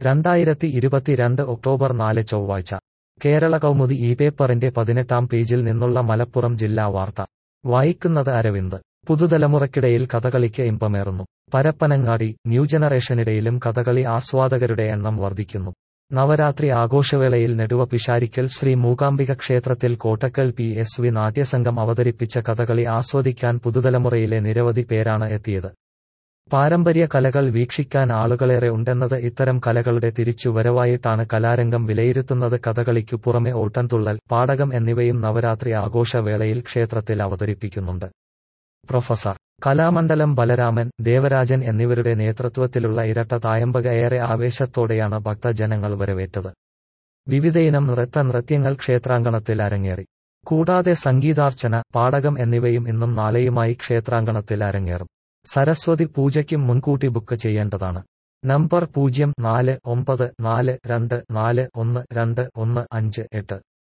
2022 October 4 ചൊവ്വാഴ്ച കേരള കൗമുദി ഈ പേപ്പറിന്റെ 18-ാം പേജിൽ നിന്നുള്ള മലപ്പുറം ജില്ലാ വാർത്ത വായിക്കുന്നത് അരവിന്ദ്. പുതുതലമുറയ്ക്കിടയിൽ കഥകളിക്ക് ഇമ്പമേറുന്നു. പരപ്പനങ്ങാടി. ന്യൂജനറേഷനിടയിലും കഥകളി ആസ്വാദകരുടെ എണ്ണം വർദ്ധിക്കുന്നു. നവരാത്രി ആഘോഷവേളയിൽ നെടുവ പിഷാരിക്കൽ ശ്രീ മൂകാംബിക ക്ഷേത്രത്തിൽ കോട്ടക്കൽ PSV നാട്യസംഘം അവതരിപ്പിച്ച കഥകളി ആസ്വദിക്കാൻ പുതുതലമുറയിലെ നിരവധി പേരാണ് എത്തിയത്. പാരമ്പര്യ കലകൾ വീക്ഷിക്കാൻ ആളുകളേറെ ഉണ്ടെന്നത് ഇത്തരം കലകളുടെ തിരിച്ചുവരവായിട്ടാണ് കലാരംഗം വിലയിരുത്തുന്നത്. കഥകളിക്കു പുറമെ ഓട്ടൻതുള്ളൽ, പാടകം എന്നിവയും നവരാത്രി ആഘോഷവേളയിൽ ക്ഷേത്രത്തിൽ അവതരിപ്പിക്കുന്നുണ്ട്. പ്രൊഫസർ. കലാമണ്ഡലം ബലരാമൻ, ദേവരാജൻ എന്നിവരുടെ നേതൃത്വത്തിലുള്ള ഇരട്ട തായമ്പക ഏറെ ആവേശത്തോടെയാണ് ഭക്തജനങ്ങൾ വരവേറ്റത്. വിവിധയിനം നൃത്യങ്ങൾ ക്ഷേത്രാങ്കണത്തിൽ അരങ്ങേറി. കൂടാതെ സംഗീതാർച്ചന, പാടകം എന്നിവയും ഇന്നും നാളെയുമായി ക്ഷേത്രാങ്കണത്തിൽ അരങ്ങേറും. സരസ്വതി പൂജയ്ക്കും മുൻകൂട്ടി ബുക്ക് ചെയ്യേണ്ടതാണ്. നമ്പർ 049442412158.